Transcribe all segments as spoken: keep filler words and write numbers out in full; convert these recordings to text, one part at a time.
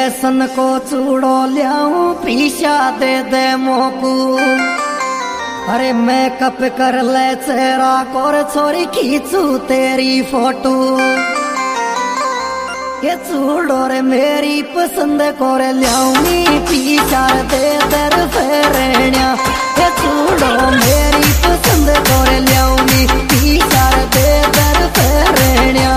Fashion को चूड़ो लियाऊं पीछा दे दे मोकू। अरे मेकअप कर ले चेहरा कोर छोरी खींचू तेरी फोटो। ये चूड़ो रे मेरी पसंद कोर लियाऊंगी पीछा दे दर फेरण्या। ये चूड़ो मेरी पसंद कोर लियाऊंगी पीछा दे दर फेरण्या।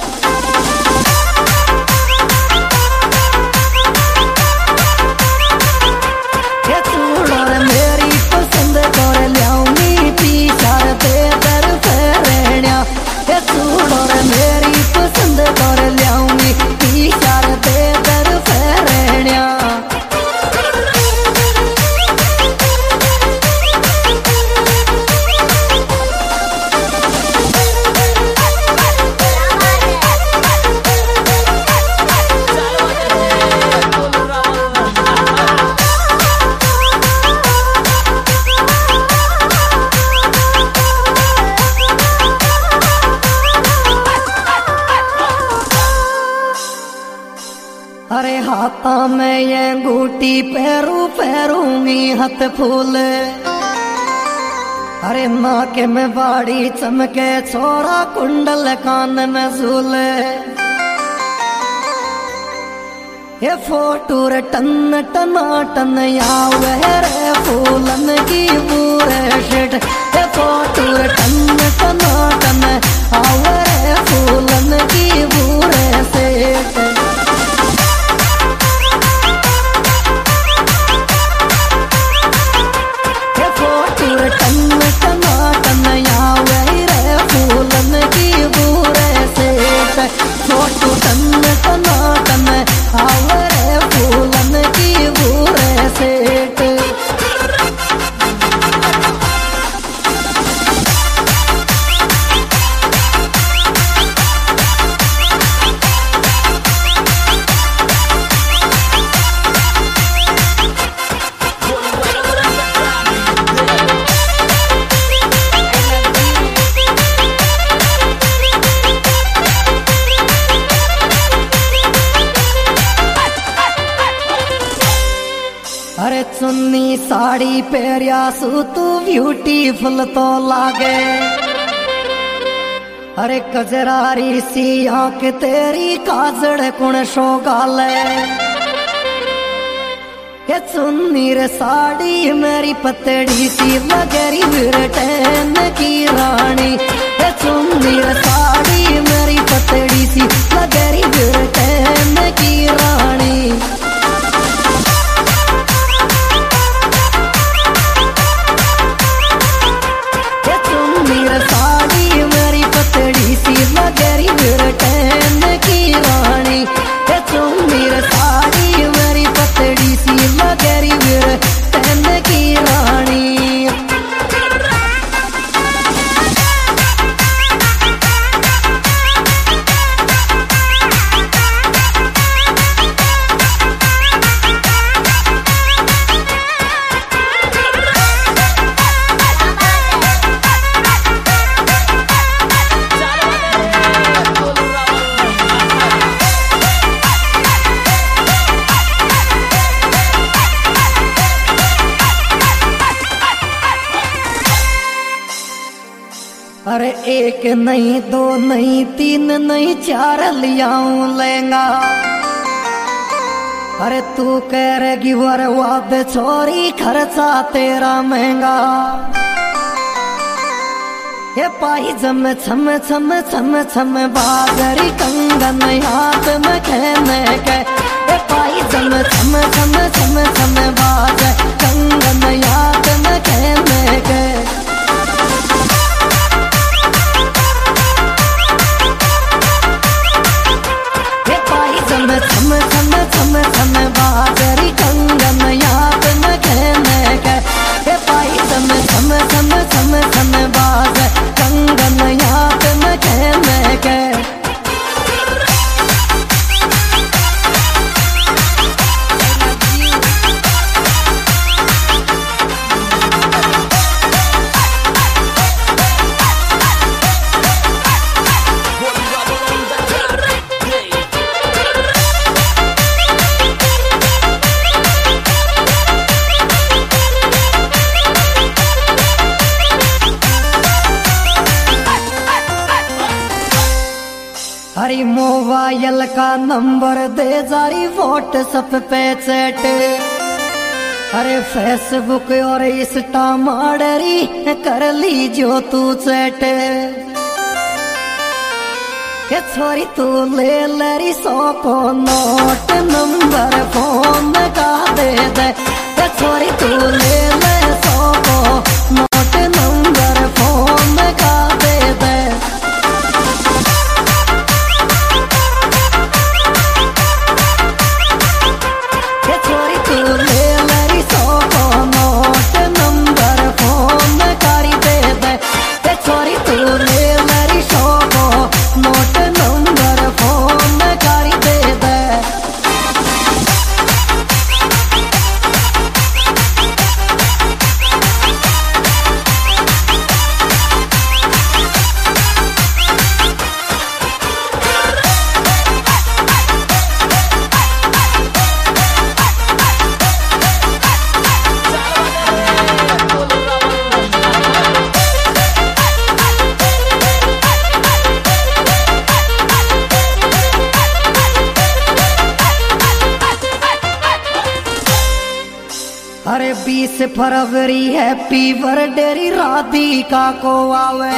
अरे हाथा में ये अंगूठी पैरू पैरूंगी हथ फूल। अरे नाके में बाड़ी चमके छोरा कुंडल कान में झूल। ये फोटो रे टन टना टन यावे रे फूलन की पूरे शिट। ये फोटो रे टन टना टन आवे रे फूलन की पूरे सेठ। अरे चुन्नी साड़ी पेरिया सू तू ब्यूटीफुल तो लागे। अरे कजरारी सी आंख तेरी काजड़ कुण शो गाले। ये चुन्नी रे साड़ी मेरी पतड़ी सी लगेरी विरटन की रानी। ये चुन्नी रे साड़ी मेरी पतड़ी सी लगेरी विरटन की रानी। लगेरी विरटन की रानी। ये चुन्नी रे साड़ी मेरी पतड़ी सी लगेरी विरटन की रानी। अरे एक नहीं दो नहीं तीन नहीं चार लियाऊं लहंगा। अरे तू कह रहेगी बर्बाद छोरी खर्चा तेरा महंगा। ये पाई जम छम छम छम छम बाजरी कंगन हाथ में कहने के। ये पाई जम छम छम छम छम बाज कंगन हाथ में कहने के। छम छम छम छम बाजरी कंगन याद न कहने के। हे पाई छम छम छम छम छम बाज कंगन याद न कहने के। पायल का नंबर दे जारी व्हाट्सएप पे चैट। अरे फेसबुक और इंस्टा माडरी कर ली जो तू चैट। के छोरी तू ले लरी सौ को नोट नंबर फोन का दे दे। के छोरी तू ले ले सौ को नोट नंबर फोन का दे दे। के छोरी तू ले लरी सौ को नोट नंबर फोन करी दे दे। के छोरी तू ले लरी सौ को नोट नंबर फोन करी दे दे। अरे बीस फरवरी हैप्पी बर्थडे राधिका को आवे।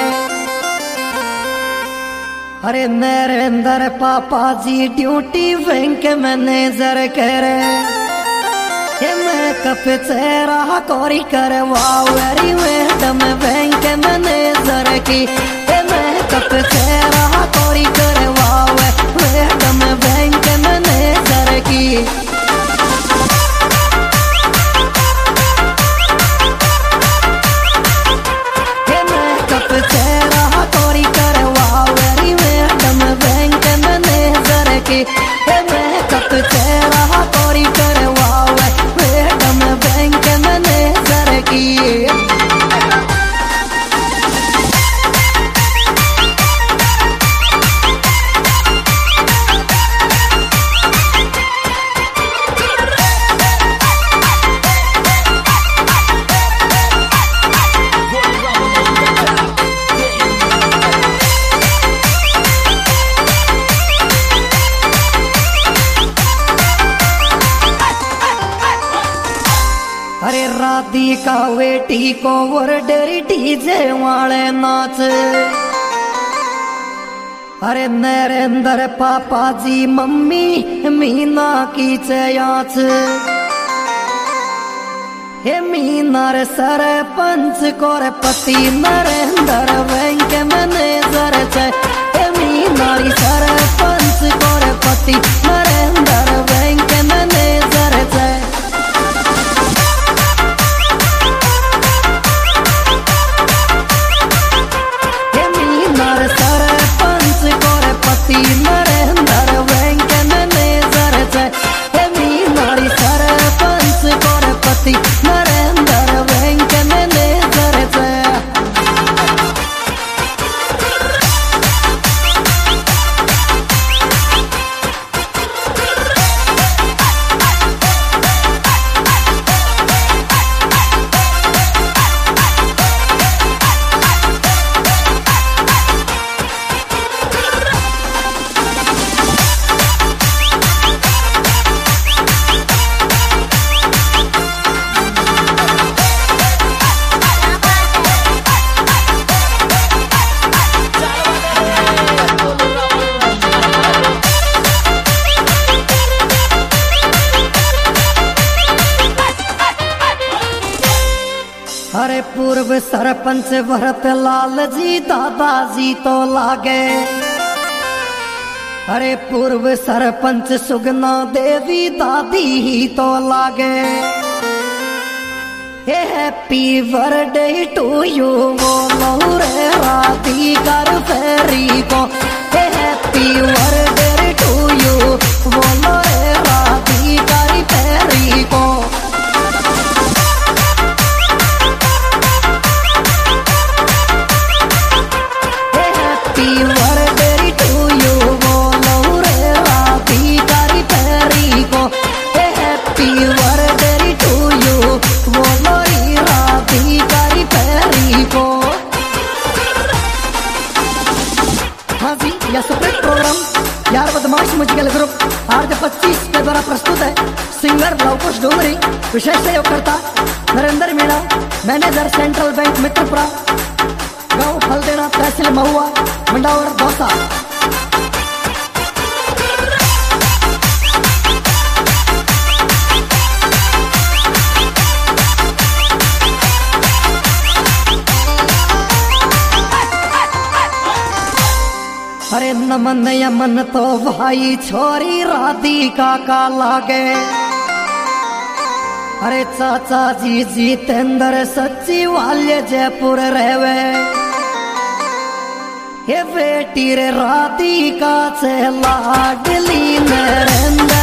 अरे नरेंद्र पापा जी ड्यूटी बैंक मैनेजर करे। ये मैं कप चेहरा कोरी करवाओ मैडम बैंक मैनेजर की। ये मैं कप चेहरा कोरी करवाओ मैडम बैंक मैनेजर की। चेहरा कोरी करवाओ मैडम बैंक मैनेजर की। अरे राधिका बेटी को बर्थडे डीजे वाले नाच। अरे नरेंद्र पापा जी मम्मी मीना की चयाच। हे मीना रे सरपंच कोर पति नरेंद्र बैंक मैनेजर छे। हे मीना री सरपंच कोर पति नरेंद्र बैंक मैनेजर छे। नरेंद्र बैंक मैनेजर छे। मीनारी सरपंच कोर पति नरेंद्र बैंक मैनेजर छे। अरे पूर्व सरपंच भरत लाल जी दादाजी तो लागे। अरे पूर्व सरपंच सुगना देवी दादी ही तो लागे। हैप्पी बर्थडे टू यू बोलो रे राधिका फेरी को। हैप्पी बर्थडे टू यू बोलो रे राधिका फेरी को। यार बदमाश सिंगर लवकुश डोंगरी, विशेष सहयोगकर्ता Narendra Meena, manager central bank Mitrapura, गांव फलदेना, तहसील महुआ, मंडावर दौसा। अरे नमन यमन तो भाई छोरी राधिका का लागे, अरे चाचा जी जितेंद्र सच्ची वाल्य जयपुर रहवे, ये बेटी रे राधिका से लाडली नरेंद्र